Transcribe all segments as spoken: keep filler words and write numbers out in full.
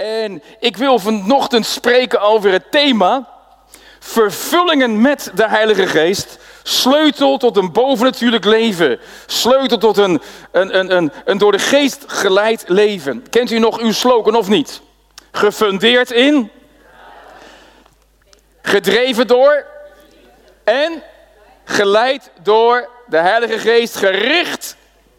En ik wil vanochtend spreken over het thema vervullingen met de Heilige Geest. Sleutel tot een bovennatuurlijk leven. Sleutel tot een, een, een, een, een door de geest geleid leven. Kent u nog uw slogan of niet? Gefundeerd in, gedreven door en geleid door de Heilige Geest, gericht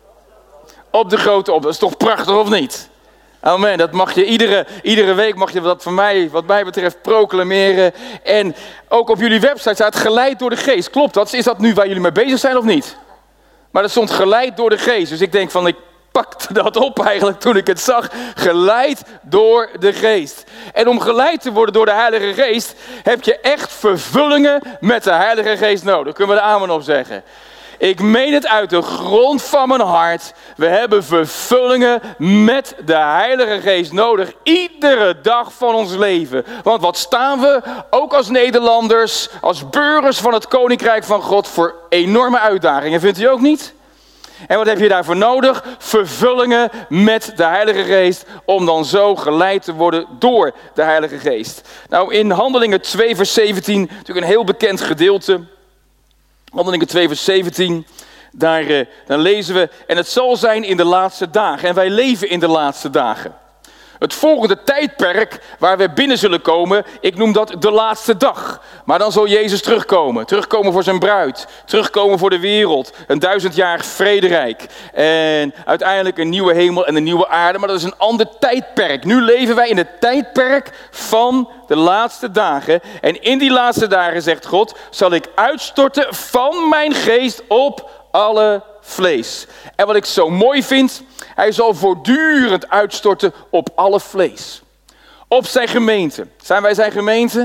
op de grote op. Dat is toch prachtig of niet? Amen. Dat mag je iedere, iedere week mag je dat van mij, wat mij betreft, proclameren. En ook op jullie website staat geleid door de Geest. Klopt dat? Is dat nu waar jullie mee bezig zijn of niet? Maar dat stond geleid door de Geest. Dus ik denk van, ik pakte dat op eigenlijk toen ik het zag. Geleid door de Geest. En om geleid te worden door de Heilige Geest heb je echt vervullingen met de Heilige Geest nodig. Kunnen we de amen op zeggen? Ik meen het uit de grond van mijn hart. We hebben vervullingen met de Heilige Geest nodig. Iedere dag van ons leven. Want wat staan we, ook als Nederlanders, als burgers van het Koninkrijk van God, voor enorme uitdagingen. Vindt u ook niet? En wat heb je daarvoor nodig? Vervullingen met de Heilige Geest, om dan zo geleid te worden door de Heilige Geest. Nou, in Handelingen twee vers zeventien, natuurlijk een heel bekend gedeelte. Handelingen twee vers zeventien, daar, uh, daar lezen we, en het zal zijn in de laatste dagen. En wij leven in de laatste dagen. Het volgende tijdperk waar we binnen zullen komen, ik noem dat de laatste dag. Maar dan zal Jezus terugkomen. Terugkomen voor zijn bruid. Terugkomen voor de wereld. Een duizendjarig vrederijk. En uiteindelijk een nieuwe hemel en een nieuwe aarde. Maar dat is een ander tijdperk. Nu leven wij in het tijdperk van de laatste dagen. En in die laatste dagen, zegt God, zal ik uitstorten van mijn geest op alle vlees. En wat ik zo mooi vind, hij zal voortdurend uitstorten op alle vlees. Op zijn gemeente. Zijn wij zijn gemeente?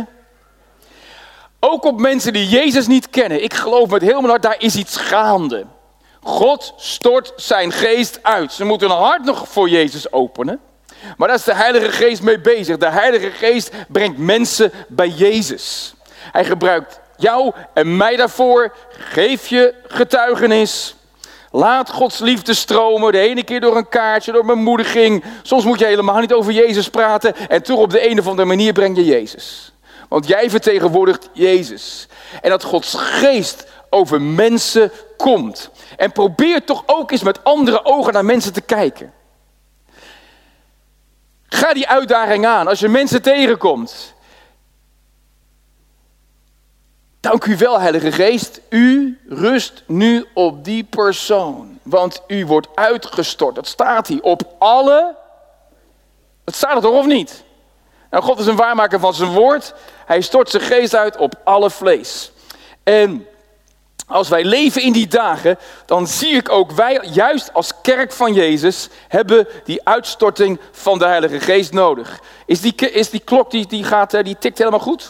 Ook op mensen die Jezus niet kennen. Ik geloof met heel mijn hart, daar is iets gaande. God stort zijn geest uit. Ze moeten hun hart nog voor Jezus openen. Maar daar is de Heilige Geest mee bezig. De Heilige Geest brengt mensen bij Jezus. Hij gebruikt jou en mij daarvoor. Geef je getuigenis. Laat Gods liefde stromen, de ene keer door een kaartje, door bemoediging. Soms moet je helemaal niet over Jezus praten en toch op de een of andere manier breng je Jezus. Want jij vertegenwoordigt Jezus. En dat Gods geest over mensen komt. En probeer toch ook eens met andere ogen naar mensen te kijken. Ga die uitdaging aan als je mensen tegenkomt. Dank u wel, Heilige Geest. U rust nu op die persoon. Want u wordt uitgestort. Dat staat hier. Op alle. Dat staat er toch of niet? Nou, God is een waarmaker van zijn woord. Hij stort zijn geest uit op alle vlees. En als wij leven in die dagen, dan zie ik ook wij, juist als kerk van Jezus, hebben die uitstorting van de Heilige Geest nodig. Is die, is die klok, die, die, gaat, die tikt helemaal goed?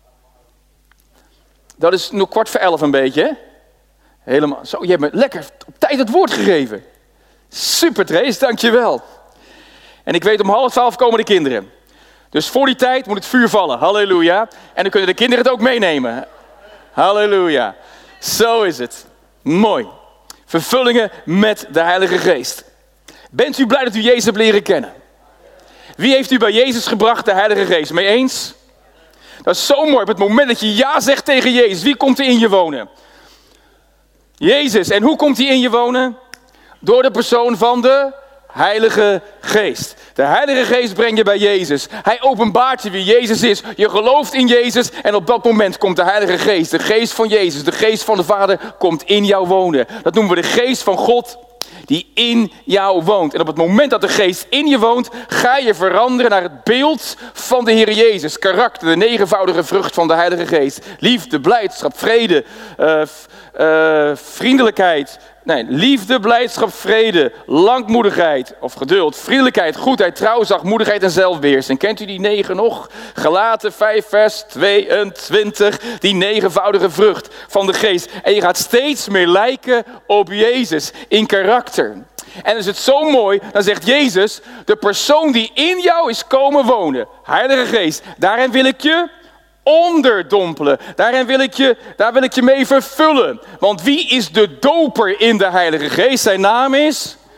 Dat is nog kwart voor elf een beetje, hè? Helemaal. Zo, je hebt me lekker op tijd het woord gegeven. Super, Trace, dankjewel. En ik weet, om half twaalf komen de kinderen. Dus voor die tijd moet het vuur vallen. Halleluja. En dan kunnen de kinderen het ook meenemen. Halleluja. Zo is het. Mooi. Vervullingen met de Heilige Geest. Bent u blij dat u Jezus hebt leren kennen? Wie heeft u bij Jezus gebracht, de Heilige Geest? Mee eens? Dat is zo mooi. Op het moment dat je ja zegt tegen Jezus, wie komt er in je wonen? Jezus. En hoe komt hij in je wonen? Door de persoon van de Heilige Geest. De Heilige Geest brengt je bij Jezus. Hij openbaart je wie Jezus is. Je gelooft in Jezus en op dat moment komt de Heilige Geest. De geest van Jezus, de geest van de Vader komt in jou wonen. Dat noemen we de geest van God die in jou woont. En op het moment dat de geest in je woont, ga je veranderen naar het beeld van de Heer Jezus. Karakter, de negenvoudige vrucht van de Heilige Geest. Liefde, blijdschap, vrede, uh, uh, vriendelijkheid. Nee, liefde, blijdschap, vrede, langmoedigheid of geduld, vriendelijkheid, goedheid, trouw, zachtmoedigheid en zelfbeheersing. Kent u die negen nog? Galaten vijf vers tweeëntwintig, die negenvoudige vrucht van de geest. En je gaat steeds meer lijken op Jezus in karakter. En dan is het zo mooi, dan zegt Jezus, de persoon die in jou is komen wonen, Heilige Geest, daarin wil ik je onderdompelen. Daarin wil ik je, daar wil ik je mee vervullen. Want wie is de doper in de Heilige Geest? Zijn naam is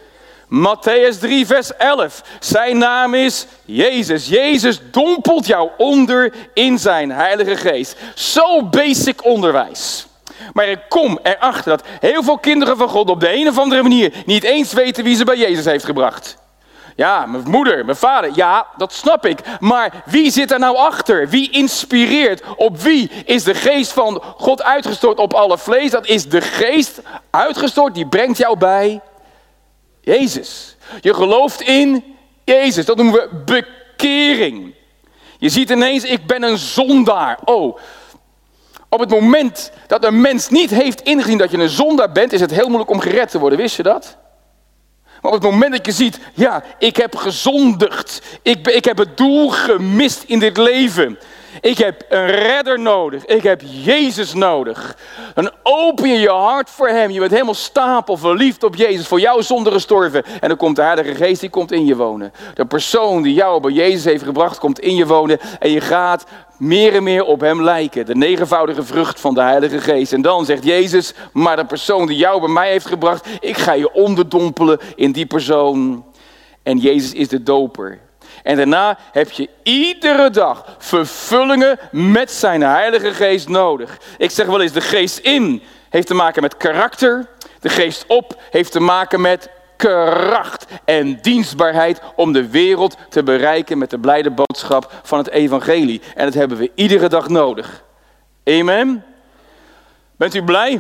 Matthäus drie vers elf. Zijn naam is Jezus. Jezus dompelt jou onder in zijn Heilige Geest. Zo basic onderwijs. Maar ik kom erachter dat heel veel kinderen van God op de een of andere manier niet eens weten wie ze bij Jezus heeft gebracht. Ja, mijn moeder, mijn vader, ja, dat snap ik. Maar wie zit er nou achter? Wie inspireert? Op wie is de geest van God uitgestort op alle vlees? Dat is de geest uitgestort, die brengt jou bij Jezus. Je gelooft in Jezus, dat noemen we bekering. Je ziet ineens, ik ben een zondaar. Oh, op het moment dat een mens niet heeft ingezien dat je een zondaar bent, is het heel moeilijk om gered te worden, wist je dat? Maar op het moment dat je ziet, ja, ik heb gezondigd. Ik, ben, ik heb het doel gemist in dit leven. Ik heb een redder nodig. Ik heb Jezus nodig. Dan open je je hart voor hem. Je bent helemaal stapel verliefd op Jezus. Voor jouw zonde gestorven. En dan komt de Heilige Geest, die komt in je wonen. De persoon die jou bij Jezus heeft gebracht, komt in je wonen. En je gaat meer en meer op hem lijken. De negenvoudige vrucht van de Heilige Geest. En dan zegt Jezus, maar de persoon die jou bij mij heeft gebracht, ik ga je onderdompelen in die persoon. En Jezus is de doper. En daarna heb je iedere dag vervullingen met zijn Heilige Geest nodig. Ik zeg wel eens, de geest in heeft te maken met karakter. De geest op heeft te maken met kracht en dienstbaarheid om de wereld te bereiken met de blijde boodschap van het evangelie. En dat hebben we iedere dag nodig. Amen. Bent u blij?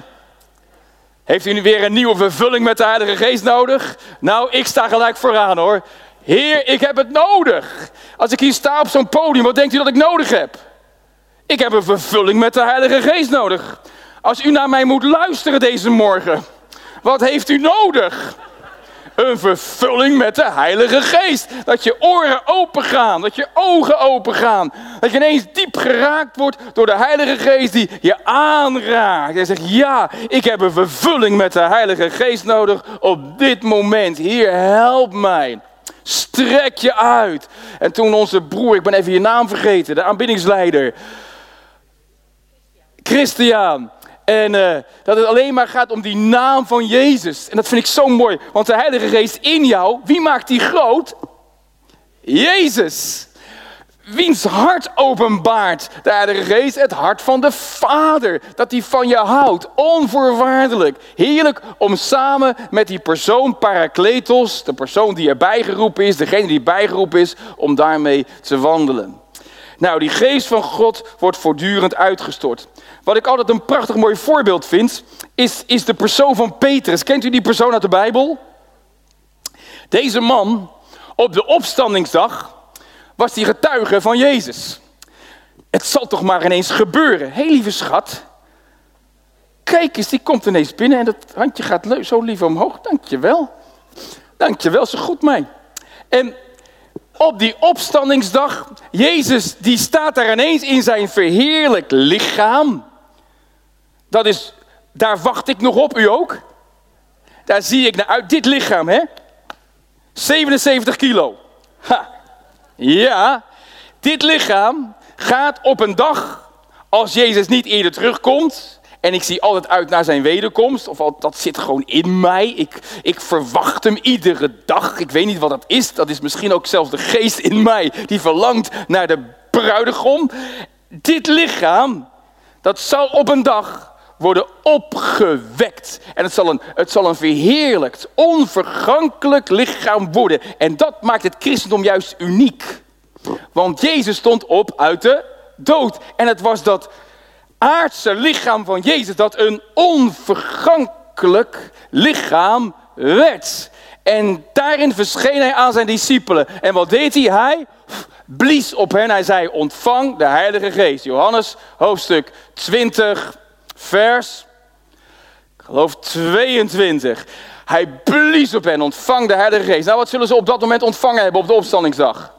Heeft u nu weer een nieuwe vervulling met de Heilige Geest nodig? Nou, ik sta gelijk vooraan hoor. Heer, ik heb het nodig. Als ik hier sta op zo'n podium, wat denkt u dat ik nodig heb? Ik heb een vervulling met de Heilige Geest nodig. Als u naar mij moet luisteren deze morgen, wat heeft u nodig? Een vervulling met de Heilige Geest. Dat je oren open gaan, dat je ogen open gaan. Dat je ineens diep geraakt wordt door de Heilige Geest die je aanraakt. En zegt, ja, ik heb een vervulling met de Heilige Geest nodig op dit moment. Heer, help mij. Strek je uit. En toen onze broer, ik ben even je naam vergeten, de aanbiddingsleider. Christian. En uh, dat het alleen maar gaat om die naam van Jezus. En dat vind ik zo mooi. Want de Heilige Geest in jou, wie maakt die groot? Jezus. Wiens hart openbaart de Heilige Geest? Het hart van de Vader. Dat hij van je houdt. Onvoorwaardelijk. Heerlijk om samen met die persoon Parakletos, de persoon die erbij geroepen is, degene die bijgeroepen is, om daarmee te wandelen. Nou, die geest van God wordt voortdurend uitgestort. Wat ik altijd een prachtig mooi voorbeeld vind, is, is de persoon van Petrus. Kent u die persoon uit de Bijbel? Deze man, op de opstandingsdag, was die getuige van Jezus. Het zal toch maar ineens gebeuren. Hé, lieve schat. Kijk eens, die komt ineens binnen en dat handje gaat leuk, zo lief omhoog. Dankjewel. Dankjewel, zo goed mij. En op die opstandingsdag, Jezus die staat daar ineens in zijn verheerlijk lichaam. Dat is, daar wacht ik nog op, u ook. Daar zie ik naar uit, dit lichaam, hè. zevenenzeventig kilo. Ha. Ja, dit lichaam gaat op een dag, als Jezus niet eerder terugkomt, en ik zie altijd uit naar zijn wederkomst, of al, dat zit gewoon in mij, ik, ik verwacht hem iedere dag, ik weet niet wat dat is, dat is misschien ook zelfs de geest in mij, die verlangt naar de bruidegom. Dit lichaam, dat zal op een dag worden opgewekt. En het zal een, het zal een verheerlijkt, onvergankelijk lichaam worden. En dat maakt het christendom juist uniek. Want Jezus stond op uit de dood. En het was dat aardse lichaam van Jezus dat een onvergankelijk lichaam werd. En daarin verscheen hij aan zijn discipelen. En wat deed hij? Hij blies op hen. Hij zei, ontvang de Heilige Geest. Johannes hoofdstuk twintig, vers, ik geloof tweeëntwintig. Hij blies op hen, ontvang de Heilige Geest. Nou, wat zullen ze op dat moment ontvangen hebben op de opstandingsdag?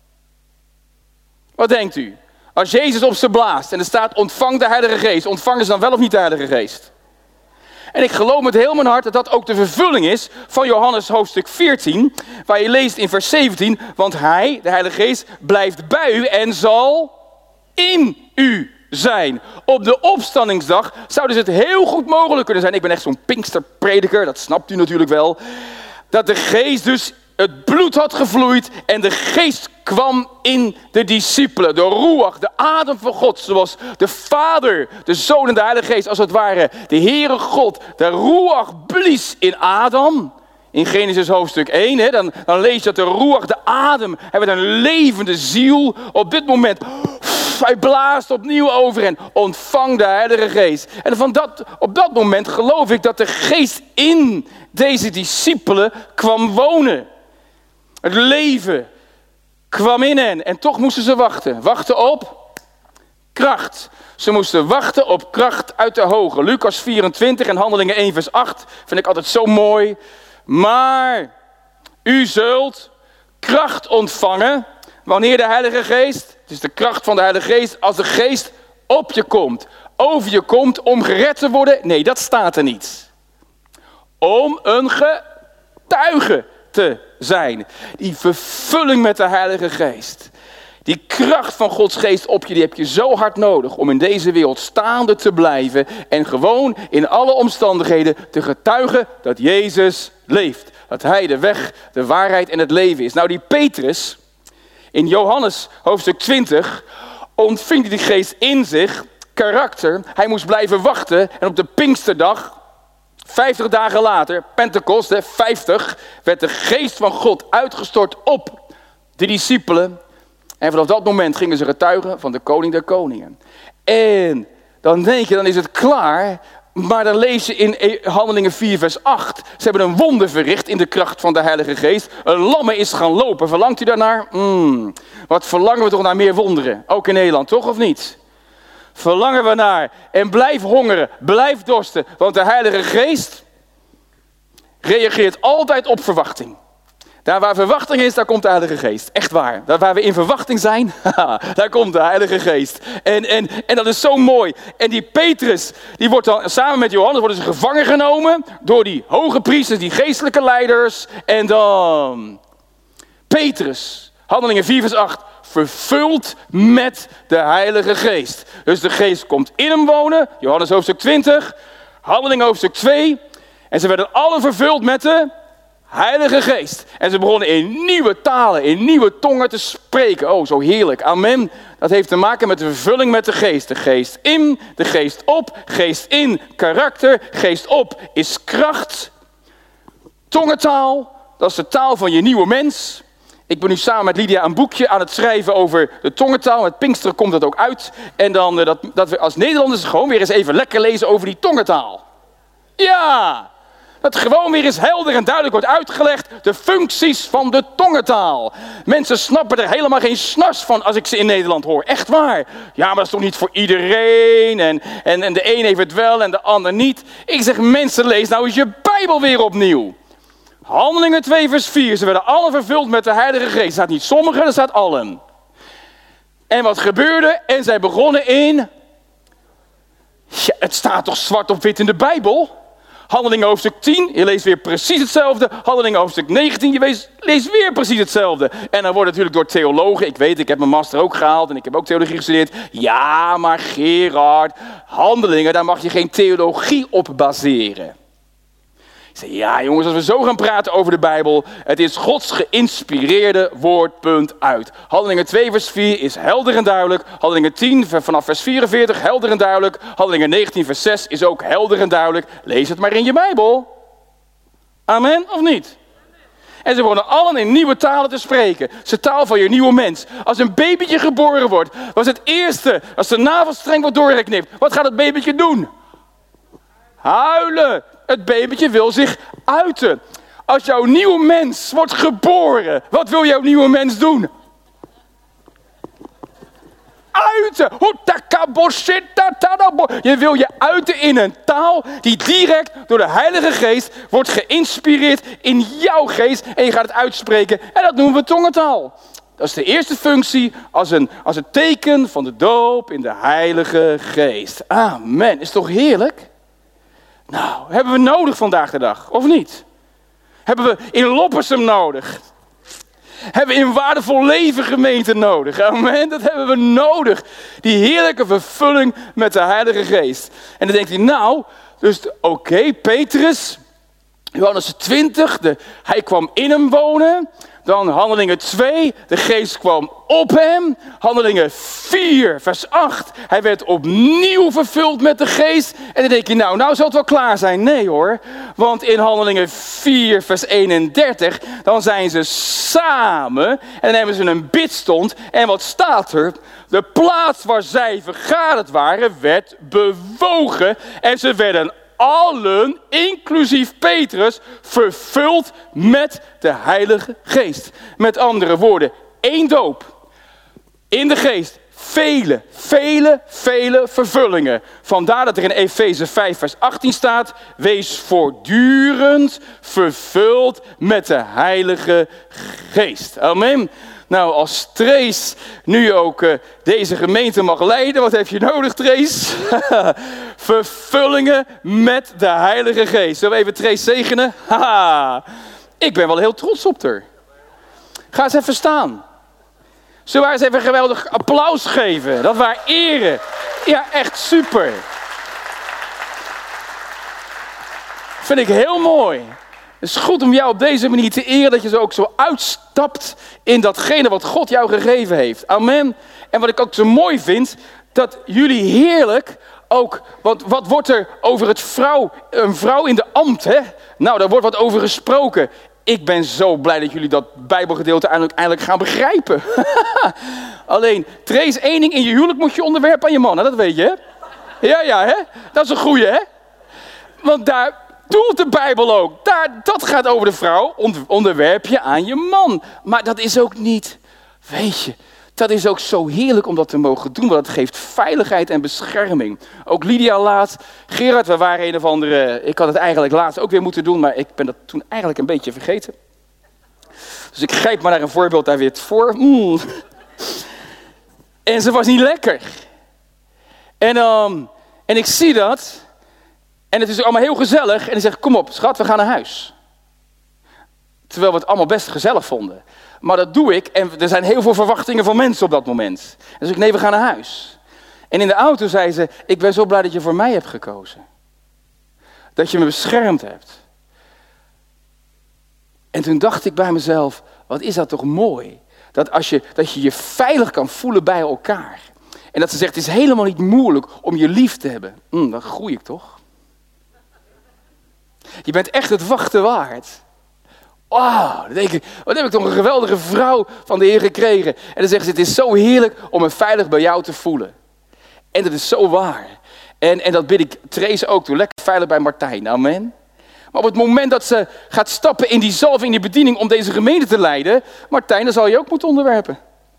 Wat denkt u? Als Jezus op ze blaast en er staat, ontvang de Heilige Geest. Ontvangen ze dan wel of niet de Heilige Geest? En ik geloof met heel mijn hart dat dat ook de vervulling is van Johannes hoofdstuk veertien. Waar je leest in vers zeventien. Want hij, de Heilige Geest, blijft bij u en zal in u zijn. Op de opstandingsdag zou dus het heel goed mogelijk kunnen zijn. Ik ben echt zo'n Pinksterprediker, dat snapt u natuurlijk wel. dat de geest dus, het bloed had gevloeid en de geest kwam in de discipelen. De ruach, de adem van God, zoals de Vader, de Zoon en de Heilige Geest, als het ware de Heere God, de ruach blies in Adam. In Genesis hoofdstuk één, hè, dan, dan lees je dat de ruach, de adem, hij werd een levende ziel. Op dit moment, pff, hij blaast opnieuw over en ontvang de Heilige Geest. En van dat, op dat moment geloof ik dat de geest in deze discipelen kwam wonen. Het leven kwam in hen en toch moesten ze wachten. Wachten op kracht. Ze moesten wachten op kracht uit de hoge. Lucas vierentwintig en Handelingen één vers acht vind ik altijd zo mooi. Maar u zult kracht ontvangen wanneer de Heilige Geest, het is de kracht van de Heilige Geest, als de Geest op je komt, over je komt om gered te worden. Nee, dat staat er niet. Om een getuige te zijn. Die vervulling met de Heilige Geest. Die kracht van Gods Geest op je, die heb je zo hard nodig om in deze wereld staande te blijven en gewoon in alle omstandigheden te getuigen dat Jezus leeft. Dat Hij de weg, de waarheid en het leven is. Nou, die Petrus, in Johannes hoofdstuk twintig, ontving die Geest in zich, karakter. Hij moest blijven wachten en op de Pinksterdag, vijftig dagen later, Pentecost, vijftig, werd de Geest van God uitgestort op de discipelen. En vanaf dat moment gingen ze getuigen van de koning der koningen. En dan denk je, dan is het klaar. Maar dan lees je in Handelingen vier vers acht. Ze hebben een wonder verricht in de kracht van de Heilige Geest. Een lamme is gaan lopen. Verlangt u daarnaar? Mm, wat verlangen we toch naar meer wonderen? Ook in Nederland, toch of niet? Verlangen we naar. En blijf hongeren, blijf dorsten. Want de Heilige Geest reageert altijd op verwachting. Daar waar verwachting is, daar komt de Heilige Geest. Echt waar. Daar waar we in verwachting zijn, daar komt de Heilige Geest. En, en, en dat is zo mooi. En die Petrus, die wordt dan samen met Johannes worden ze gevangen genomen door die hoge priesters, die geestelijke leiders. En dan Petrus, Handelingen vier vers acht, vervuld met de Heilige Geest. Dus de Geest komt in hem wonen, Johannes hoofdstuk twintig, Handelingen hoofdstuk twee. En ze werden alle vervuld met de Heilige Geest. En ze begonnen in nieuwe talen, in nieuwe tongen te spreken. Oh, zo heerlijk. Amen. Dat heeft te maken met de vervulling met de Geest. De Geest in, de Geest op, Geest in, karakter. Geest op is kracht. Tongentaal, dat is de taal van je nieuwe mens. Ik ben nu samen met Lydia een boekje aan het schrijven over de tongentaal. Met Pinksteren komt dat ook uit. En dan dat, dat we als Nederlanders gewoon weer eens even lekker lezen over die tongentaal. Ja! Dat gewoon weer eens helder en duidelijk wordt uitgelegd. De functies van de tongentaal. Mensen snappen er helemaal geen snars van als ik ze in Nederland hoor. Echt waar. Ja, maar dat is toch niet voor iedereen. En, en, en de een heeft het wel en de ander niet. Ik zeg, mensen, lees nou eens je Bijbel weer opnieuw. Handelingen twee vers vier. Ze werden alle vervuld met de Heilige Geest. Er staat niet sommigen, er staat allen. En wat gebeurde? En zij begonnen in... Ja, het staat toch zwart op wit in de Bijbel? Handelingen hoofdstuk tien, je leest weer precies hetzelfde. Handelingen hoofdstuk negentien, je leest, leest weer precies hetzelfde. En dan wordt natuurlijk door theologen, ik weet, ik heb mijn master ook gehaald en ik heb ook theologie gestudeerd. Ja, maar Gerard, Handelingen, daar mag je geen theologie op baseren. Ik zeg, ja jongens, als we zo gaan praten over de Bijbel, het is Gods geïnspireerde woord, punt uit. Handelingen twee vers vier is helder en duidelijk. Handelingen tien vanaf vers vierenveertig, helder en duidelijk. Handelingen negentien vers zes is ook helder en duidelijk. Lees het maar in je Bijbel. Amen of niet? En ze begonnen allen in nieuwe talen te spreken. Het is de taal van je nieuwe mens. Als een babytje geboren wordt, was het eerste, als de navelstreng wordt doorgeknipt, wat gaat het babytje doen? Huilen. Het babytje wil zich uiten. Als jouw nieuwe mens wordt geboren, wat wil jouw nieuwe mens doen? Uiten. Je wil je uiten in een taal die direct door de Heilige Geest wordt geïnspireerd in jouw geest. En je gaat het uitspreken en dat noemen we tongentaal. Dat is de eerste functie als een, als een teken van de doop in de Heilige Geest. Amen. Is toch heerlijk? Nou, hebben we nodig vandaag de dag, of niet? Hebben we in Loppersum nodig? Hebben we in Waardevol Leven gemeente nodig? Amen, dat hebben we nodig. Die heerlijke vervulling met de Heilige Geest. En dan denkt hij, nou, dus oké, okay, Petrus, Johannes twintig, de, hij kwam in hem wonen. Dan Handelingen twee, de geest kwam op hem. Handelingen vier, vers acht, hij werd opnieuw vervuld met de geest. En dan denk je, nou, nou zal het wel klaar zijn. Nee hoor, want in Handelingen vier, vers eenendertig, dan zijn ze samen. En dan hebben ze een bidstond. En wat staat er? De plaats waar zij vergaderd waren, werd bewogen. En ze werden allen, inclusief Petrus, vervuld met de Heilige Geest. Met andere woorden, één doop. In de geest. Vele, vele, vele vervullingen. Vandaar dat er in Efeze vijf vers achttien staat: wees voortdurend vervuld met de Heilige Geest. Amen. Nou, als Trace nu ook uh, deze gemeente mag leiden, wat heb je nodig, Trace? Vervullingen met de Heilige Geest. Zullen we even Trace zegenen? Haha, ik ben wel heel trots op haar. Ga eens even staan. Zullen we haar eens even een geweldig applaus geven? Dat we haar eren. Ja, echt super. Vind ik heel mooi. Het is goed om jou op deze manier te eren, dat je zo ook zo uitstapt in datgene wat God jou gegeven heeft. Amen. En wat ik ook zo mooi vind, dat jullie heerlijk ook, want wat wordt er over het vrouw, een vrouw in de ambt, hè? Nou, daar wordt wat over gesproken. Ik ben zo blij dat jullie dat Bijbelgedeelte eindelijk, eindelijk gaan begrijpen. Alleen, Trace, één ding, in je huwelijk moet je onderwerpen aan je man, hè? Dat weet je, hè? Ja, ja, hè? Dat is een goeie, hè? Want daar doelt de Bijbel ook. Daar, dat gaat over de vrouw. Onder, onderwerp je aan je man. Maar dat is ook niet, weet je, dat is ook zo heerlijk om dat te mogen doen. Want dat geeft veiligheid en bescherming. Ook Lydia laat. Gerard, we waren een of andere, ik had het eigenlijk laatst ook weer moeten doen. Maar ik ben dat toen eigenlijk een beetje vergeten. Dus ik grijp maar naar een voorbeeld daar weer voor. Mm. En ze was niet lekker. En, um, en ik zie dat. En het is allemaal heel gezellig. En hij zegt, kom op schat, we gaan naar huis. Terwijl we het allemaal best gezellig vonden. Maar dat doe ik. En er zijn heel veel verwachtingen van mensen op dat moment. En dus ik, nee, we gaan naar huis. En in de auto zei ze, ik ben zo blij dat je voor mij hebt gekozen. Dat je me beschermd hebt. En toen dacht ik bij mezelf, wat is dat toch mooi. Dat, als je, dat je je veilig kan voelen bij elkaar. En dat ze zegt, het is helemaal niet moeilijk om je lief te hebben. Mm, dan groei ik toch. Je bent echt het wachten waard. Wauw, dan denk ik, wat heb ik toch een geweldige vrouw van de Heer gekregen. En dan zegt ze, het is zo heerlijk om me veilig bij jou te voelen. En dat is zo waar. En, en dat bid ik Trace ook toe, lekker veilig bij Martijn, amen. Maar op het moment dat ze gaat stappen in die zalving, in die bediening om deze gemeente te leiden, Martijn, dan zal je ook moeten onderwerpen.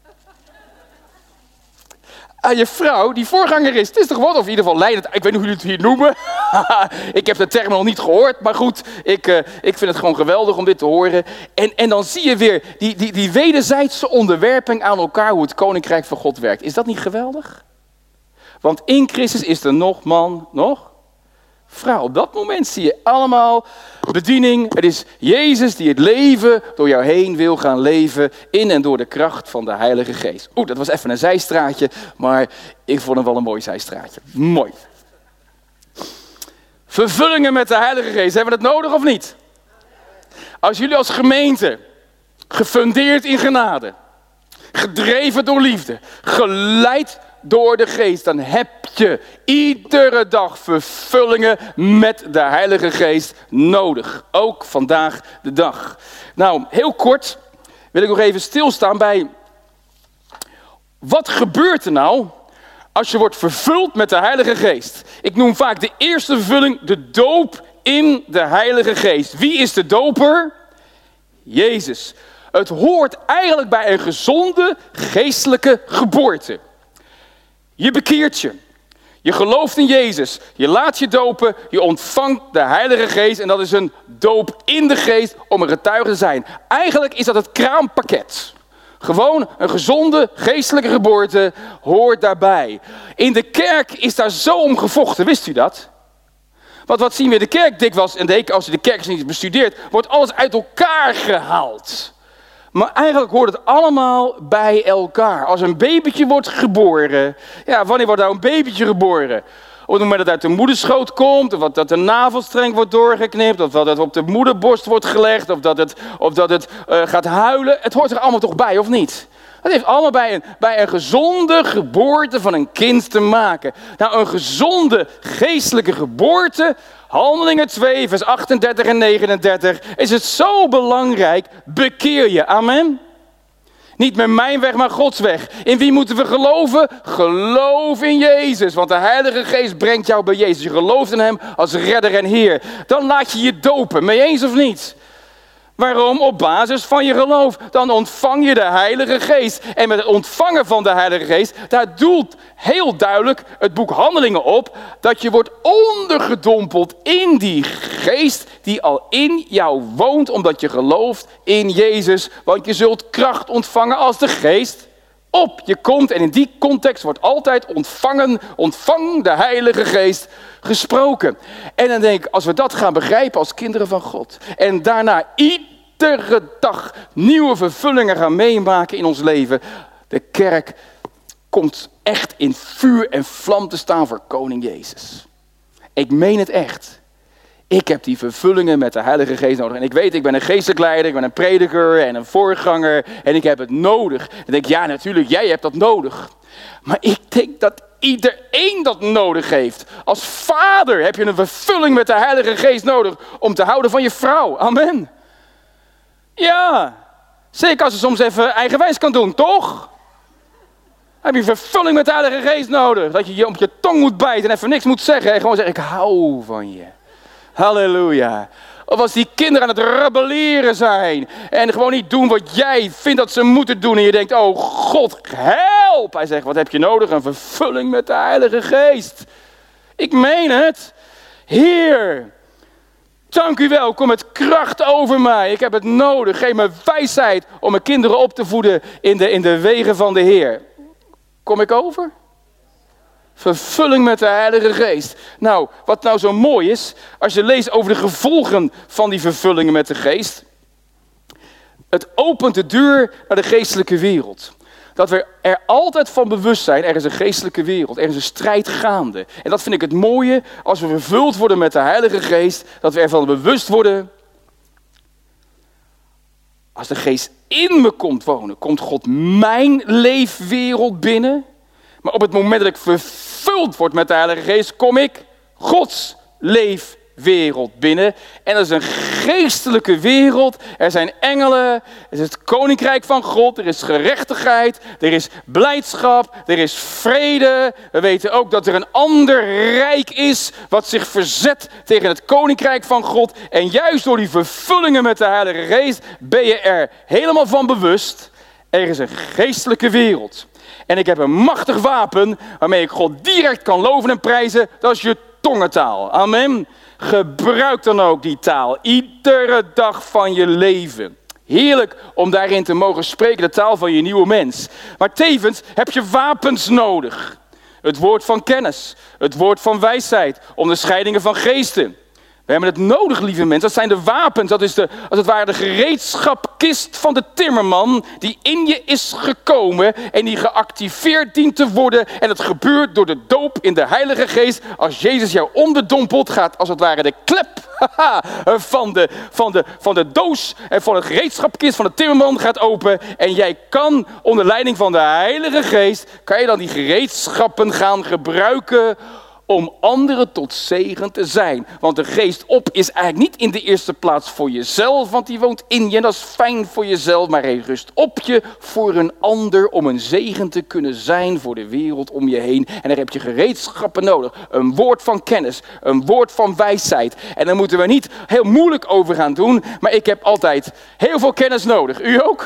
Aan je vrouw, die voorganger is. Het is toch wat, of in ieder geval leidend. Ik weet niet hoe jullie het hier noemen. Ik heb de term nog niet gehoord, maar goed. Ik, uh, ik vind het gewoon geweldig om dit te horen. En, en dan zie je weer die, die, die wederzijdse onderwerping aan elkaar, hoe het koninkrijk van God werkt. Is dat niet geweldig? Want in Christus is er nog man, nog vrouw. Op dat moment zie je allemaal bediening. Het is Jezus die het leven door jou heen wil gaan leven in en door de kracht van de Heilige Geest. Oeh, dat was even een zijstraatje, maar ik vond hem wel een mooi zijstraatje. Mooi. Vervullingen met de Heilige Geest. Hebben we dat nodig of niet? Als jullie als gemeente, gefundeerd in genade, gedreven door liefde, geleid door de Geest, dan heb je iedere dag vervullingen met de Heilige Geest nodig. Ook vandaag de dag. Nou, heel kort wil ik nog even stilstaan bij wat gebeurt er nou als je wordt vervuld met de Heilige Geest. Ik noem vaak de eerste vervulling de doop in de Heilige Geest. Wie is de doper? Jezus. Het hoort eigenlijk bij een gezonde geestelijke geboorte. Je bekeert je. Je gelooft in Jezus. Je laat je dopen. Je ontvangt de Heilige Geest. En dat is een doop in de geest om een getuige te zijn. Eigenlijk is dat het kraampakket. Gewoon een gezonde geestelijke geboorte hoort daarbij. In de kerk is daar zo om gevochten. Wist u dat? Want wat zien we in de kerk dikwijls? En als je de kerk niet bestudeert, wordt alles uit elkaar gehaald. Maar eigenlijk hoort het allemaal bij elkaar. Als een babytje wordt geboren. Ja, wanneer wordt nou een babytje geboren? het moment dat het uit de moederschoot komt, of dat de navelstreng wordt doorgeknipt, of dat het op de moederborst wordt gelegd, of dat het, of dat het uh, gaat huilen. Het hoort er allemaal toch bij, of niet? Het heeft allemaal bij een, bij een gezonde geboorte van een kind te maken. Nou, een gezonde geestelijke geboorte, Handelingen twee, vers achtendertig en negenendertig, is het zo belangrijk, bekeer je. Amen. Niet met mijn weg, maar Gods weg. In wie moeten we geloven? Geloof in Jezus. Want de Heilige Geest brengt jou bij Jezus. Je gelooft in hem als redder en Heer. Dan laat je je dopen. Mee eens of niet? Waarom? Op basis van je geloof. Dan ontvang je de Heilige Geest. En met het ontvangen van de Heilige Geest, daar doelt heel duidelijk het boek Handelingen op, dat je wordt ondergedompeld in die geest die al in jou woont, omdat je gelooft in Jezus. Want je zult kracht ontvangen als de geest op je komt. En in die context wordt altijd ontvangen, ontvang de Heilige Geest gesproken. En dan denk ik, als we dat gaan begrijpen als kinderen van God, en daarna iedere dag nieuwe vervullingen gaan meemaken in ons leven, de kerk komt echt in vuur en vlam te staan voor koning Jezus. Ik meen het echt. Ik heb die vervullingen met de Heilige Geest nodig. En ik weet, ik ben een geestelijk leider, ik ben een prediker en een voorganger. En ik heb het nodig. En ik denk, ja natuurlijk, jij hebt dat nodig. Maar ik denk dat iedereen dat nodig heeft. Als vader heb je een vervulling met de Heilige Geest nodig om te houden van je vrouw. Amen. Ja, zeker als ze soms even eigenwijs kan doen, toch? Heb je vervulling met de Heilige Geest nodig. Dat je je op je tong moet bijten en even niks moet zeggen. En gewoon zeggen, ik hou van je. Halleluja. Of als die kinderen aan het rebelleren zijn. En gewoon niet doen wat jij vindt dat ze moeten doen. En je denkt, oh God, help. Hij zegt, wat heb je nodig? Een vervulling met de Heilige Geest. Ik meen het. Heer, dank u wel. Kom met kracht over mij. Ik heb het nodig. Geef me wijsheid om mijn kinderen op te voeden in de, in de wegen van de Heer. Kom ik over? Vervulling met de Heilige Geest. Nou, wat nou zo mooi is, als je leest over de gevolgen van die vervullingen met de Geest. Het opent de deur naar de geestelijke wereld. Dat we er altijd van bewust zijn, er is een geestelijke wereld, er is een strijd gaande. En dat vind ik het mooie, als we vervuld worden met de Heilige Geest, dat we ervan bewust worden. Als de Geest in me komt wonen, komt God mijn leefwereld binnen. Maar op het moment dat ik vervuld word met de Heilige Geest, kom ik Gods leefwereld binnen. En dat is een geestelijke wereld. Er zijn engelen, er is het koninkrijk van God, er is gerechtigheid, er is blijdschap, er is vrede. We weten ook dat er een ander rijk is wat zich verzet tegen het koninkrijk van God. En juist door die vervullingen met de Heilige Geest ben je er helemaal van bewust. Er is een geestelijke wereld. En ik heb een machtig wapen waarmee ik God direct kan loven en prijzen. Dat is je tongentaal. Amen. Gebruik dan ook die taal. Iedere dag van je leven. Heerlijk om daarin te mogen spreken, de taal van je nieuwe mens. Maar tevens heb je wapens nodig. Het woord van kennis. Het woord van wijsheid. Onderscheidingen van geesten. We hebben het nodig, lieve mensen. Dat zijn de wapens. Dat is de, als het ware de gereedschapkist van de timmerman die in je is gekomen en die geactiveerd dient te worden. En het gebeurt door de doop in de Heilige Geest. Als Jezus jou onderdompelt, gaat als het ware de klep van de, van de, van de doos en van het gereedschapkist van de timmerman gaat open. En jij kan onder leiding van de Heilige Geest, kan je dan die gereedschappen gaan gebruiken om anderen tot zegen te zijn. Want de geest op is eigenlijk niet in de eerste plaats voor jezelf, want die woont in je en dat is fijn voor jezelf, maar hij rust op je voor een ander om een zegen te kunnen zijn voor de wereld om je heen. En daar heb je gereedschappen nodig. Een woord van kennis, een woord van wijsheid. En daar moeten we niet heel moeilijk over gaan doen, maar ik heb altijd heel veel kennis nodig. U ook?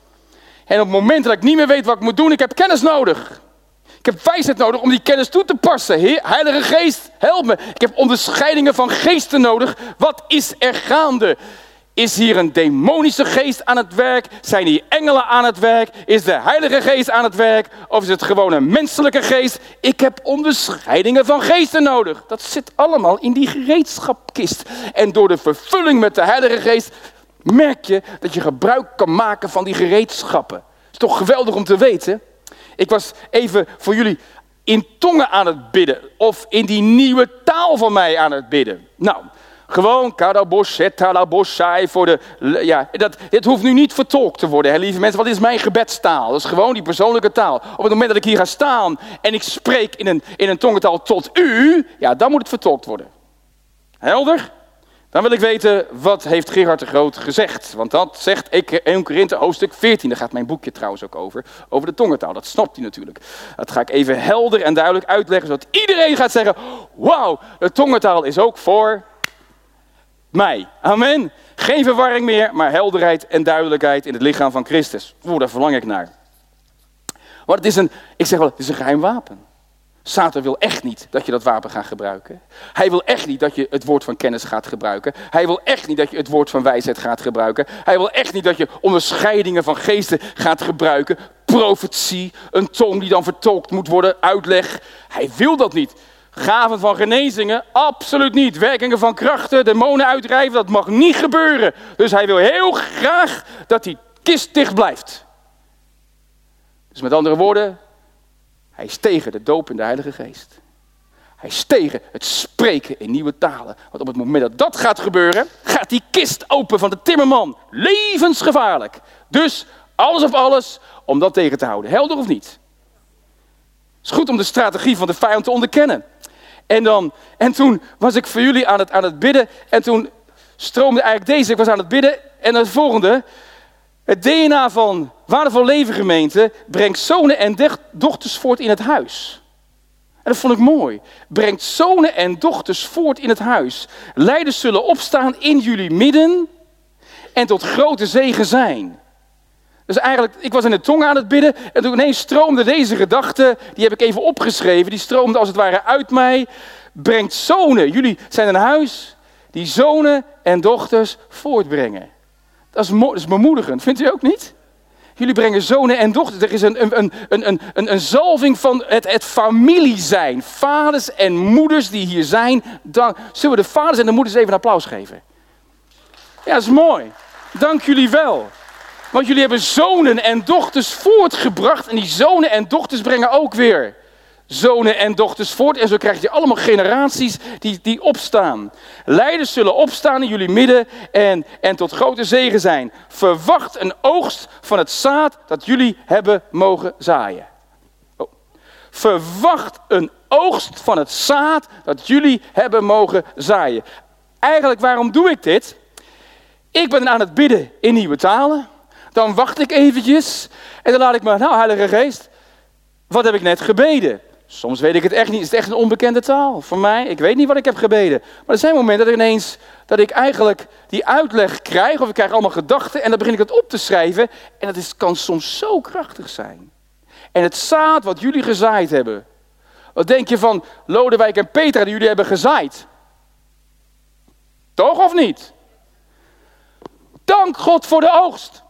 En op het moment dat ik niet meer weet wat ik moet doen, ik heb kennis nodig. Ik heb wijsheid nodig om die kennis toe te passen. Heer, Heilige Geest, help me. Ik heb onderscheidingen van geesten nodig. Wat is er gaande? Is hier een demonische geest aan het werk? Zijn hier engelen aan het werk? Is de Heilige Geest aan het werk? Of is het gewoon een menselijke geest? Ik heb onderscheidingen van geesten nodig. Dat zit allemaal in die gereedschapkist. En door de vervulling met de Heilige Geest merk je dat je gebruik kan maken van die gereedschappen. Het is toch geweldig om te weten. Ik was even voor jullie in tongen aan het bidden. Of in die nieuwe taal van mij aan het bidden. Nou, gewoon karaboshai voor de... Ja, dat, dit hoeft nu niet vertolkt te worden, hè, lieve mensen. Want dit is mijn gebedstaal. Dat is gewoon die persoonlijke taal. Op het moment dat ik hier ga staan en ik spreek in een, in een tongentaal tot u... Ja, dan moet het vertolkt worden. Helder? Dan wil ik weten, wat heeft Gerard de Groot gezegd? Want dat zegt eerste Korinthe hoofdstuk veertien. Daar gaat mijn boekje trouwens ook over. Over de tongentaal. Dat snapt u natuurlijk. Dat ga ik even helder en duidelijk uitleggen. Zodat iedereen gaat zeggen, wauw, de tongentaal is ook voor mij. Amen. Geen verwarring meer, maar helderheid en duidelijkheid in het lichaam van Christus. Oeh, daar verlang ik naar. Want het is een, ik zeg wel, het is een geheim wapen. Satan wil echt niet dat je dat wapen gaat gebruiken. Hij wil echt niet dat je het woord van kennis gaat gebruiken. Hij wil echt niet dat je het woord van wijsheid gaat gebruiken. Hij wil echt niet dat je onderscheidingen van geesten gaat gebruiken. Profetie, een tong die dan vertolkt moet worden, uitleg. Hij wil dat niet. Gaven van genezingen, absoluut niet. Werkingen van krachten, demonen uitdrijven, dat mag niet gebeuren. Dus hij wil heel graag dat die kist dicht blijft. Dus met andere woorden... Hij is tegen de doop in de Heilige Geest. Hij is tegen het spreken in nieuwe talen. Want op het moment dat dat gaat gebeuren, gaat die kist open van de timmerman. Levensgevaarlijk. Dus alles of alles om dat tegen te houden. Helder of niet? Het is goed om de strategie van de vijand te onderkennen. En, dan, en toen was ik voor jullie aan het, aan het bidden. En toen stroomde eigenlijk deze. Ik was aan het bidden. En het volgende... Het D N A van Waardevol Leven gemeente brengt zonen en dochters voort in het huis. En dat vond ik mooi. Brengt zonen en dochters voort in het huis. Leiders zullen opstaan in jullie midden en tot grote zegen zijn. Dus eigenlijk, ik was in de tong aan het bidden en toen ineens stroomde deze gedachte, die heb ik even opgeschreven, die stroomde als het ware uit mij. Brengt zonen, jullie zijn een huis die zonen en dochters voortbrengen. Dat is, mo- dat is bemoedigend, vindt u ook niet? Jullie brengen zonen en dochters. Er is een, een, een, een, een, een zalving van het, het familie zijn. Vaders en moeders die hier zijn. Dan zullen we de vaders en de moeders even een applaus geven. Ja, dat is mooi. Dank jullie wel. Want jullie hebben zonen en dochters voortgebracht. En die zonen en dochters brengen ook weer zonen en dochters voort. En zo krijg je allemaal generaties die, die opstaan. Leiders zullen opstaan in jullie midden en, en tot grote zegen zijn. Verwacht een oogst van het zaad dat jullie hebben mogen zaaien. Oh. Verwacht een oogst van het zaad dat jullie hebben mogen zaaien. Eigenlijk, waarom doe ik dit? Ik ben aan het bidden in nieuwe talen. Dan wacht ik eventjes en dan laat ik me, nou Heilige Geest, wat heb ik net gebeden? Soms weet ik het echt niet. Het is echt een onbekende taal voor mij. Ik weet niet wat ik heb gebeden. Maar er zijn momenten dat ineens dat ik eigenlijk die uitleg krijg. Of ik krijg allemaal gedachten. En dan begin ik het op te schrijven. En dat is, kan soms zo krachtig zijn. En het zaad wat jullie gezaaid hebben. Wat denk je van Lodewijk en Petra die jullie hebben gezaaid? Toch of niet? Dank God voor de oogst.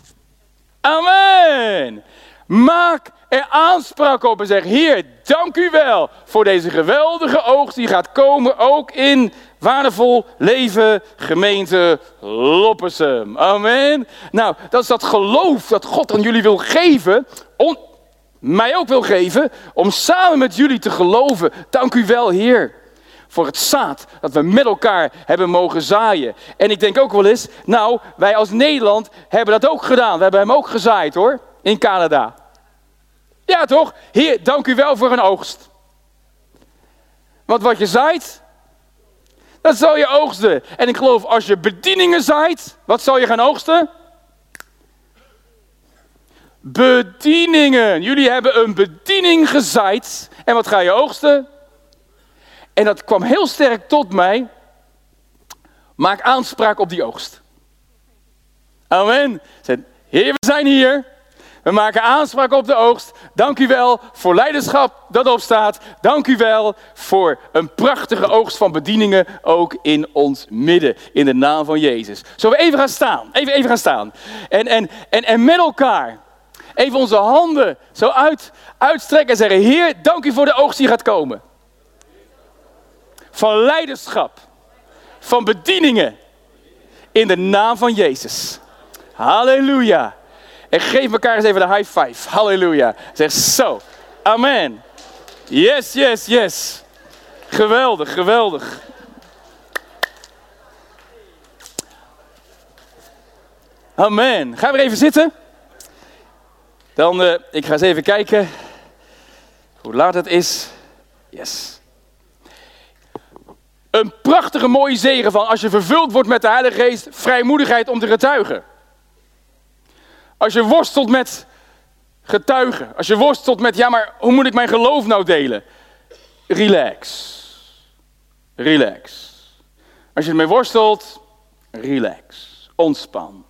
Amen. Maak er aanspraak op en zeg, Heer, dank u wel voor deze geweldige oogst die gaat komen, ook in Waardevol Leven gemeente Loppersum. Amen. Nou, dat is dat geloof dat God aan jullie wil geven, on, mij ook wil geven, om samen met jullie te geloven. Dank u wel, Heer, voor het zaad dat we met elkaar hebben mogen zaaien. En ik denk ook wel eens, nou, wij als Nederland hebben dat ook gedaan. We hebben hem ook gezaaid, hoor, in Canada. Ja, toch? Heer, dank u wel voor een oogst. Want wat je zaait, dat zal je oogsten. En ik geloof, als je bedieningen zaait, wat zal je gaan oogsten? Bedieningen. Jullie hebben een bediening gezaaid. En wat ga je oogsten? En dat kwam heel sterk tot mij. Maak aanspraak op die oogst. Amen. Heer, we zijn hier. We maken aanspraak op de oogst. Dank u wel voor leiderschap dat opstaat. Dank u wel voor een prachtige oogst van bedieningen ook in ons midden. In de naam van Jezus. Zullen we even gaan staan? Even, even gaan staan. En, en, en, en met elkaar even onze handen zo uit, uitstrekken en zeggen, Heer, dank u voor de oogst die gaat komen. Van leiderschap. Van bedieningen. In de naam van Jezus. Halleluja. En geef elkaar eens even de high five. Halleluja. Zeg zo. Amen. Yes, yes, yes. Geweldig, geweldig. Amen. Gaan we even zitten. Dan, uh, ik ga eens even kijken hoe laat het is. Yes. Een prachtige mooie zegen van als je vervuld wordt met de Heilige Geest, vrijmoedigheid om te getuigen. Als je worstelt met getuigen, als je worstelt met, ja maar hoe moet ik mijn geloof nou delen? Relax. Relax. Als je ermee worstelt, relax. Ontspan.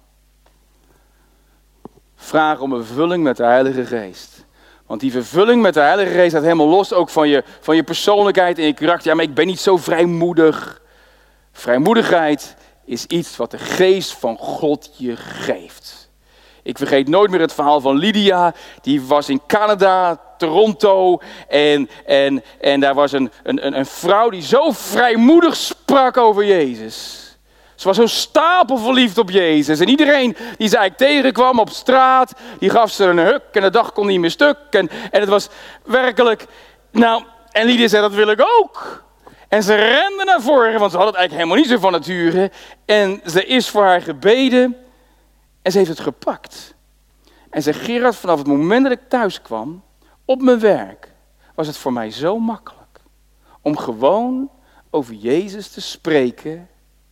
Vraag om een vervulling met de Heilige Geest. Want die vervulling met de Heilige Geest gaat helemaal los ook van je, van je persoonlijkheid en je karakter. Ja, maar ik ben niet zo vrijmoedig. Vrijmoedigheid is iets wat de Geest van God je geeft. Ik vergeet nooit meer het verhaal van Lydia. Die was in Canada, Toronto. En, en, en daar was een, een, een vrouw die zo vrijmoedig sprak over Jezus. Ze was zo stapelverliefd op Jezus. En iedereen die ze eigenlijk tegenkwam op straat, die gaf ze een huk en de dag kon niet meer stuk. En, en het was werkelijk, nou, en Lydia zei, dat wil ik ook. En ze rende naar voren, want ze had het eigenlijk helemaal niet zo van nature. En ze is voor haar gebeden en ze heeft het gepakt. En zei, Gerard, vanaf het moment dat ik thuis kwam, op mijn werk, was het voor mij zo makkelijk. Om gewoon over Jezus te spreken.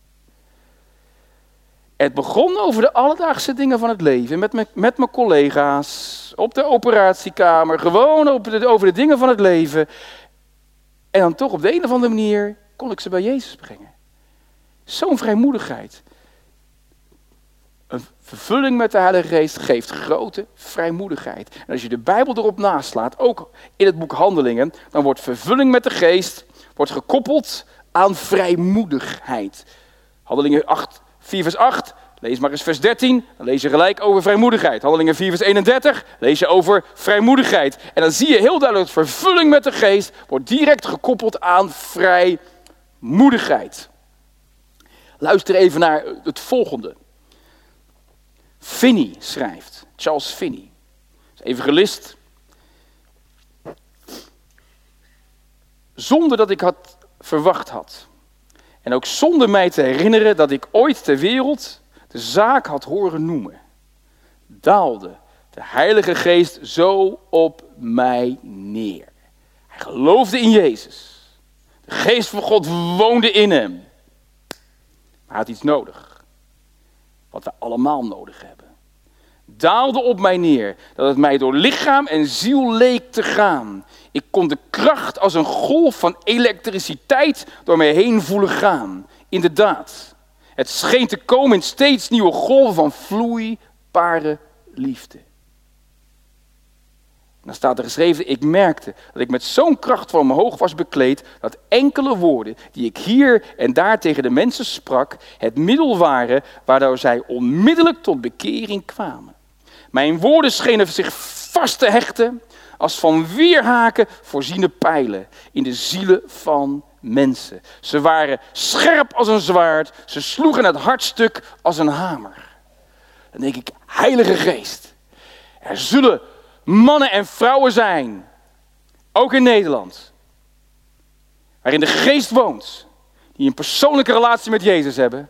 Het begon over de alledaagse dingen van het leven, met mijn, met mijn collega's, op de operatiekamer, gewoon over de, over de dingen van het leven. En dan toch op de een of andere manier kon ik ze bij Jezus brengen. Zo'n vrijmoedigheid. Een vervulling met de Heilige Geest geeft grote vrijmoedigheid. En als je de Bijbel erop naslaat, ook in het boek Handelingen, dan wordt vervulling met de Geest wordt gekoppeld aan vrijmoedigheid. Handelingen acht, vier vers acht, lees maar eens vers dertien, dan lees je gelijk over vrijmoedigheid. Handelingen vier vers eenendertig, lees je over vrijmoedigheid. En dan zie je heel duidelijk dat vervulling met de Geest wordt direct gekoppeld aan vrijmoedigheid. Luister even naar het volgende. Finney schrijft, Charles Finney, evangelist. Zonder dat ik had verwacht had. En ook zonder mij te herinneren dat ik ooit ter wereld de zaak had horen noemen. Daalde de Heilige Geest zo op mij neer. Hij geloofde in Jezus. De Geest van God woonde in hem. Maar hij had iets nodig. Wat we allemaal nodig hebben. Daalde op mij neer, dat het mij door lichaam en ziel leek te gaan. Ik kon de kracht als een golf van elektriciteit door mij heen voelen gaan. Inderdaad, het scheen te komen in steeds nieuwe golven van vloeibare liefde. Dan staat er geschreven, ik merkte dat ik met zo'n kracht van omhoog was bekleed, dat enkele woorden die ik hier en daar tegen de mensen sprak, het middel waren waardoor zij onmiddellijk tot bekering kwamen. Mijn woorden schenen zich vast te hechten als van weerhaken voorziene pijlen in de zielen van mensen. Ze waren scherp als een zwaard, ze sloegen het hartstuk als een hamer. Dan denk ik, Heilige Geest, er zullen mannen en vrouwen zijn, ook in Nederland, waarin de Geest woont, die een persoonlijke relatie met Jezus hebben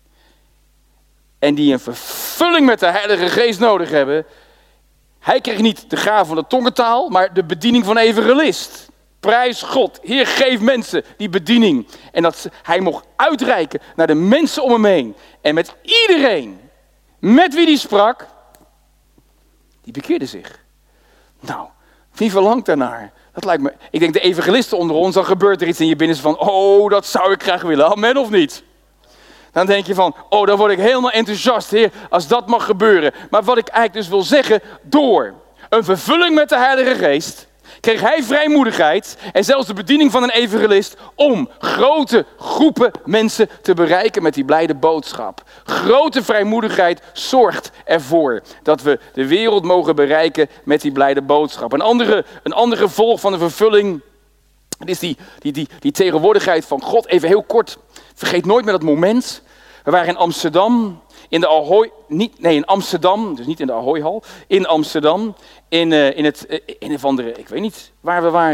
en die een vervulling met de Heilige Geest nodig hebben. Hij kreeg niet de gave van de tongentaal, maar de bediening van evangelist. Prijs God, Heer, geef mensen die bediening. En dat hij mocht uitreiken naar de mensen om hem heen. En met iedereen, met wie die sprak, die bekeerde zich. Nou, wie verlangt daarnaar? Dat lijkt me, ik denk de evangelisten onder ons, dan gebeurt er iets in je binnenste van, oh, dat zou ik graag willen. Amen of niet? Dan denk je van, oh, dan word ik helemaal enthousiast, Heer, als dat mag gebeuren. Maar wat ik eigenlijk dus wil zeggen, door een vervulling met de Heilige Geest, kreeg hij vrijmoedigheid en zelfs de bediening van een evangelist om grote groepen mensen te bereiken met die blijde boodschap. Grote vrijmoedigheid zorgt ervoor dat we de wereld mogen bereiken met die blijde boodschap. Een andere, een andere gevolg van de vervulling is die, die, die, die tegenwoordigheid van God. Even heel kort, vergeet nooit meer dat moment. We waren in Amsterdam, in de Ahoy, niet, nee in Amsterdam, dus niet in de Ahoyhal, in Amsterdam, in, uh, in het, uh, in een of andere, ik weet niet waar we waren,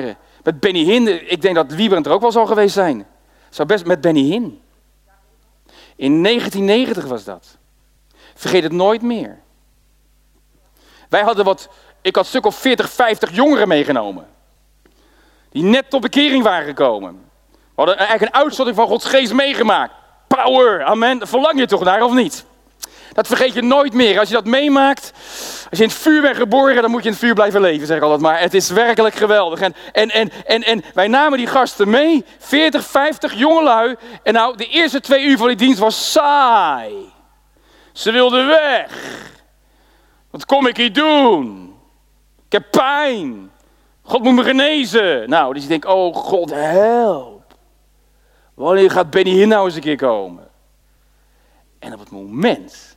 Met Benny Hinn, ik denk dat Wiebrand er ook wel zal geweest zijn. Zou best met Benny Hinn. In negentien negentig was dat. Vergeet het nooit meer. Wij hadden wat, ik had een stuk of veertig, vijftig jongeren meegenomen. Die net tot bekering waren gekomen. We hadden eigenlijk een uitstorting van Gods geest meegemaakt. Power, amen. Daar verlang je toch naar, of niet? Dat vergeet je nooit meer. Als je dat meemaakt, als je in het vuur bent geboren, dan moet je in het vuur blijven leven, zeg ik altijd maar. Het is werkelijk geweldig. En, en, en, en, en wij namen die gasten mee, veertig, vijftig jongelui. En nou, de eerste twee uur van die dienst was saai. Ze wilden weg. Wat kom ik hier doen? Ik heb pijn. God moet me genezen. Nou, dus je denkt, oh God, help. Wanneer gaat Benny Hinn nou eens een keer komen? En op het moment,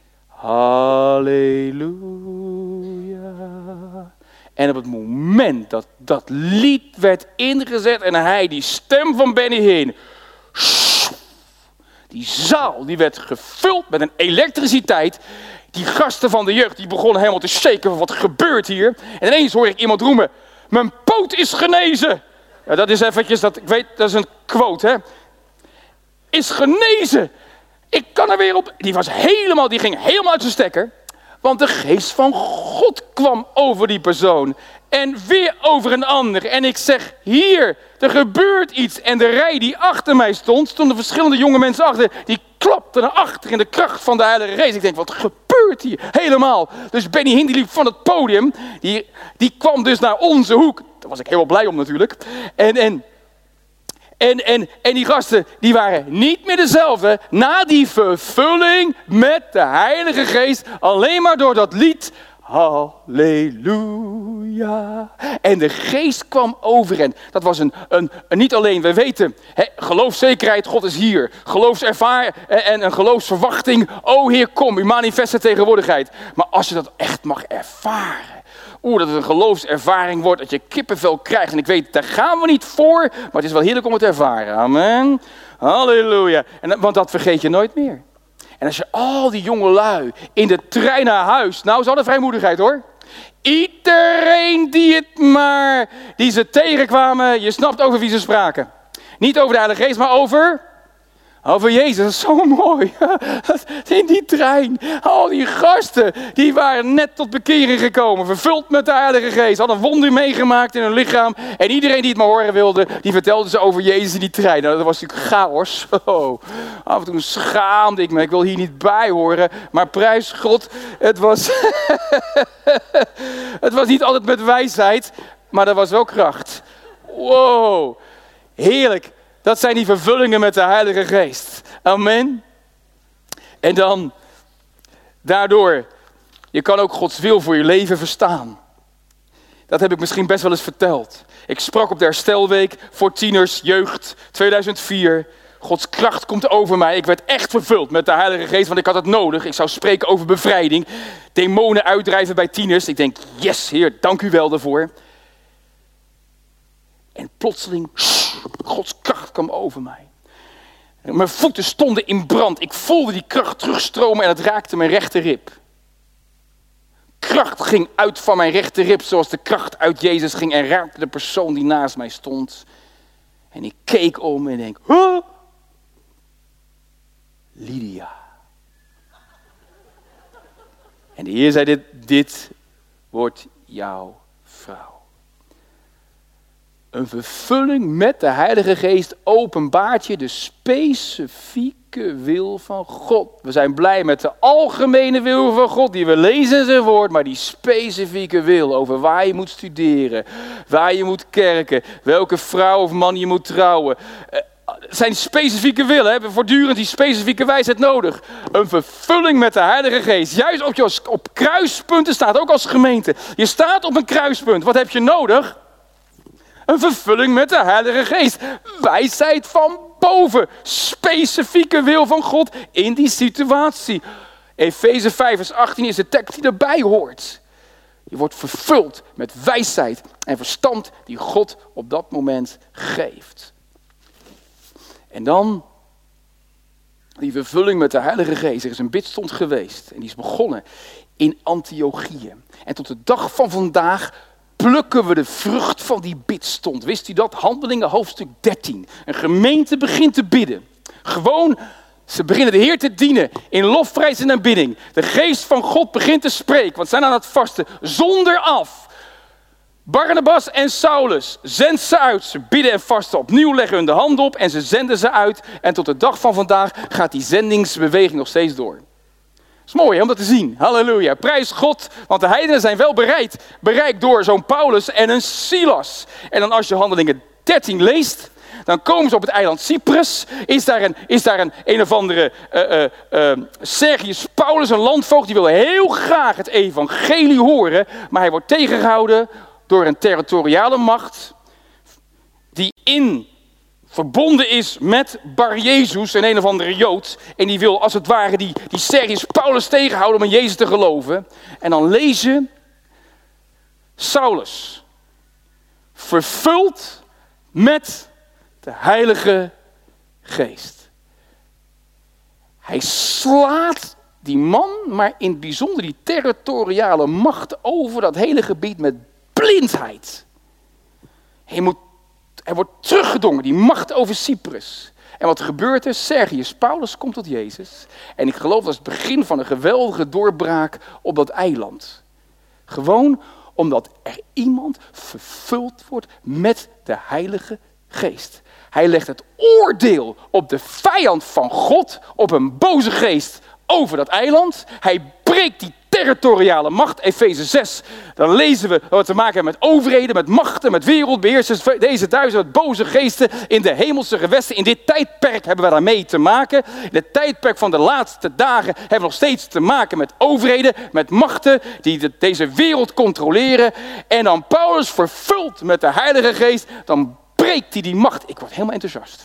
halleluja. En op het moment dat dat lied werd ingezet en hij, die stem van Benny Hinn, die zaal, die werd gevuld met een elektriciteit. Die gasten van de jeugd, die begonnen helemaal te shaken van wat gebeurt hier. En ineens hoor ik iemand roemen, mijn poot is genezen. Ja, dat is eventjes, dat, ik weet, dat is een quote, hè. Is genezen. Ik kan er weer op. Die was helemaal, die ging helemaal uit zijn stekker. Want de geest van God kwam over die persoon. En weer over een ander. En ik zeg, hier, er gebeurt iets. En de rij die achter mij stond, stonden verschillende jonge mensen achter. Die klapten naar achter in de kracht van de Heilige Geest. Ik denk, wat gebeurt hier? Helemaal. Dus Benny Hinn, die liep van het podium. Die, die kwam dus naar onze hoek. Daar was ik heel blij om natuurlijk. En... en En, en, en die gasten, die waren niet meer dezelfde na die vervulling met de Heilige Geest. Alleen maar door dat lied. Halleluja. En de Geest kwam over hen. Dat was een, een, een niet alleen, we weten, he, geloofszekerheid, God is hier. Geloofservaring en een geloofsverwachting. O Heer, kom, u manifeste tegenwoordigheid. Maar als je dat echt mag ervaren. Oeh, dat het een geloofservaring wordt, dat je kippenvel krijgt. En ik weet, daar gaan we niet voor, maar het is wel heerlijk om het te ervaren. Amen. Halleluja. En, want dat vergeet je nooit meer. En als je al die jonge lui in de trein naar huis, nou, ze hadden vrijmoedigheid hoor. Iedereen die het maar, die ze tegenkwamen, je snapt over wie ze spraken. Niet over de Heilige Geest, maar over... Over Jezus, dat is zo mooi. In die trein, al die gasten, die waren net tot bekering gekomen. Vervuld met de Heilige Geest. Hadden een wonder meegemaakt in hun lichaam. En iedereen die het maar horen wilde, die vertelde ze over Jezus in die trein. Nou, dat was natuurlijk chaos. Oh, af en toe schaamde ik me. Ik wil hier niet bij horen. Maar prijs God, het was... het was niet altijd met wijsheid, maar er was wel kracht. Wow, heerlijk. Dat zijn die vervullingen met de Heilige Geest. Amen. En dan, daardoor, je kan ook Gods wil voor je leven verstaan. Dat heb ik misschien best wel eens verteld. Ik sprak op de herstelweek voor tieners, jeugd, tweeduizend vier. Gods kracht komt over mij. Ik werd echt vervuld met de Heilige Geest, want ik had het nodig. Ik zou spreken over bevrijding. Demonen uitdrijven bij tieners. Ik denk, yes, Heer, dank u wel daarvoor. En plotseling, Gods kracht kwam over mij. Mijn voeten stonden in brand. Ik voelde die kracht terugstromen en het raakte mijn rechterrib. Kracht ging uit van mijn rechterrib zoals de kracht uit Jezus ging en raakte de persoon die naast mij stond. En ik keek om en denk, huh? Lydia. En de Heer zei dit, dit wordt jouw vrouw. Een vervulling met de Heilige Geest openbaart je de specifieke wil van God. We zijn blij met de algemene wil van God die we lezen in zijn woord. Maar die specifieke wil over waar je moet studeren, waar je moet kerken, welke vrouw of man je moet trouwen. Het zijn specifieke willen. We hebben voortdurend die specifieke wijsheid nodig. Een vervulling met de Heilige Geest. Juist op, je, op kruispunten staat ook als gemeente. Je staat op een kruispunt. Wat heb je nodig? Een vervulling met de Heilige Geest. Wijsheid van boven. Specifieke wil van God in die situatie. Efeze vijf vers achttien is de tekst die erbij hoort. Je wordt vervuld met wijsheid en verstand die God op dat moment geeft. En dan die vervulling met de Heilige Geest. Er is een bidstond geweest en die is begonnen in Antiochië. En tot de dag van vandaag plukken we de vrucht van die bidstond. Wist u dat? Handelingen hoofdstuk dertien. Een gemeente begint te bidden. Gewoon, ze beginnen de Heer te dienen in lofprijs en aanbidding. De geest van God begint te spreken, want ze zijn aan het vasten zonder af. Barnabas en Saulus, zend ze uit. Ze bidden en vasten. Opnieuw leggen hun de hand op en ze zenden ze uit. En tot de dag van vandaag gaat die zendingsbeweging nog steeds door. Dat is mooi hè, om dat te zien. Halleluja. Prijs God, want de heidenen zijn wel bereid, bereikt door zo'n Paulus en een Silas. En dan als je Handelingen dertien leest, dan komen ze op het eiland Cyprus. Is daar een, is daar een, een of andere uh, uh, uh, Sergius Paulus, een landvoogd, die wil heel graag het evangelie horen. Maar hij wordt tegengehouden door een territoriale macht die in verbonden is met Bar Jezus, een een of andere Jood. En die wil als het ware die, die Sergius Paulus tegenhouden om in Jezus te geloven. En dan lees je Saulus, vervuld met de Heilige Geest. Hij slaat die man, maar in het bijzonder die territoriale macht over dat hele gebied met blindheid. Hij, moet, hij wordt teruggedrongen, die macht over Cyprus. En wat gebeurt er? Sergius Paulus komt tot Jezus. En ik geloof dat is het begin van een geweldige doorbraak op dat eiland. Gewoon omdat er iemand vervuld wordt met de Heilige Geest. Hij legt het oordeel op de vijand van God, op een boze geest over dat eiland. Hij breekt die territoriale macht. Efeze zes, dan lezen we wat te maken hebben met overheden, met machten, met wereldbeheersers. Deze duizenden met boze geesten in de hemelse gewesten. In dit tijdperk hebben we daarmee te maken. In het tijdperk van de laatste dagen hebben we nog steeds te maken met overheden, met machten die de, deze wereld controleren. En dan Paulus vervuld met de Heilige Geest, dan breekt hij die macht. Ik word helemaal enthousiast.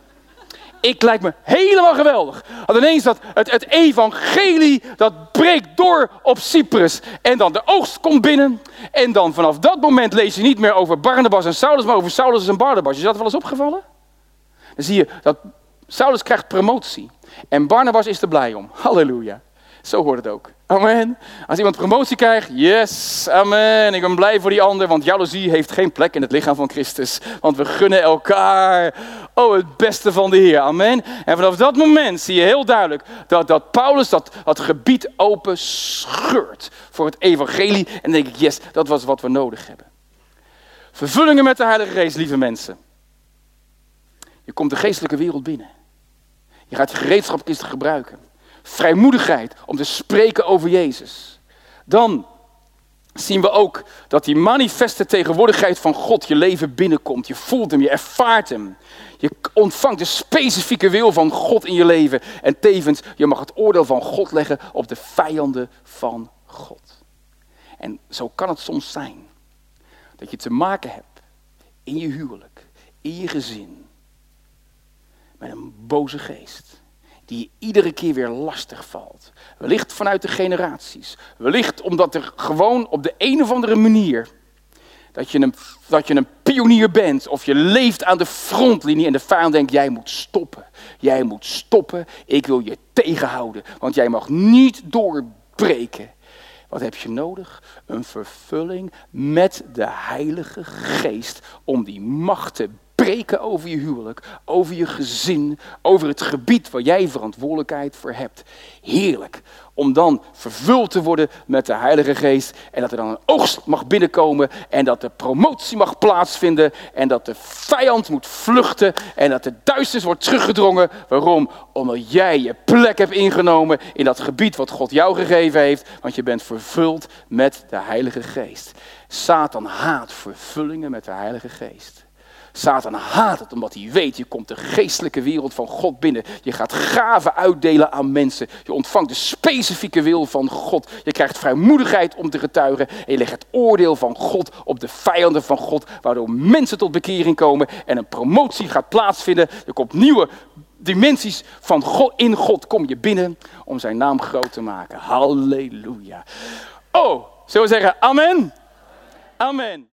Ik lijkt me helemaal geweldig. Want ineens dat het, het evangelie, dat breekt door op Cyprus. En dan de oogst komt binnen. En dan vanaf dat moment lees je niet meer over Barnabas en Saulus, maar over Saulus en Barnabas. Is dat wel eens opgevallen? Dan zie je dat Saulus krijgt promotie. En Barnabas is er blij om. Halleluja. Zo hoort het ook. Amen. Als iemand promotie krijgt, yes, amen. Ik ben blij voor die ander, want jaloezie heeft geen plek in het lichaam van Christus. Want we gunnen elkaar, oh, het beste van de Heer. Amen. En vanaf dat moment zie je heel duidelijk dat, dat Paulus dat, dat gebied open scheurt voor het evangelie. En dan denk ik, yes, dat was wat we nodig hebben. Vervullingen met de Heilige Geest, lieve mensen. Je komt de geestelijke wereld binnen. Je gaat je gereedschapkist gebruiken. Vrijmoedigheid om te spreken over Jezus. Dan zien we ook dat die manifeste tegenwoordigheid van God je leven binnenkomt. Je voelt hem, je ervaart hem. Je ontvangt de specifieke wil van God in je leven. En tevens, je mag het oordeel van God leggen op de vijanden van God. En zo kan het soms zijn dat je te maken hebt in je huwelijk, in je gezin, met een boze geest. Die je iedere keer weer lastig valt. Wellicht vanuit de generaties. Wellicht omdat er gewoon op de een of andere manier, dat je een, dat je een pionier bent. Of je leeft aan de frontlinie en de vijand denkt, jij moet stoppen. Jij moet stoppen. Ik wil je tegenhouden. Want jij mag niet doorbreken. Wat heb je nodig? Een vervulling met de Heilige Geest. Om die macht te breken over je huwelijk, over je gezin, over het gebied waar jij verantwoordelijkheid voor hebt. Heerlijk om dan vervuld te worden met de Heilige Geest en dat er dan een oogst mag binnenkomen en dat de promotie mag plaatsvinden en dat de vijand moet vluchten en dat de duisternis wordt teruggedrongen. Waarom? Omdat jij je plek hebt ingenomen in dat gebied wat God jou gegeven heeft, want je bent vervuld met de Heilige Geest. Satan haat vervullingen met de Heilige Geest. Satan haat het omdat hij weet, je komt de geestelijke wereld van God binnen. Je gaat gaven uitdelen aan mensen. Je ontvangt de specifieke wil van God. Je krijgt vrijmoedigheid om te getuigen. En je legt het oordeel van God op de vijanden van God. Waardoor mensen tot bekering komen en een promotie gaat plaatsvinden. Er komt nieuwe dimensies van God. In God kom je binnen om zijn naam groot te maken. Halleluja. Oh, zullen we zeggen amen? Amen.